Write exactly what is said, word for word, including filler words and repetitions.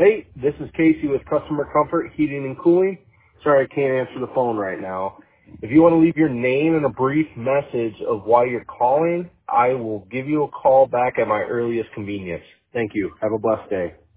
Hey, this is Casey with Customer Comfort Heating and Cooling. Sorry I can't answer the phone right now. If you want to leave your name and a brief message of why you're calling, I will give you a call back at my earliest convenience. Thank you. Have a blessed day.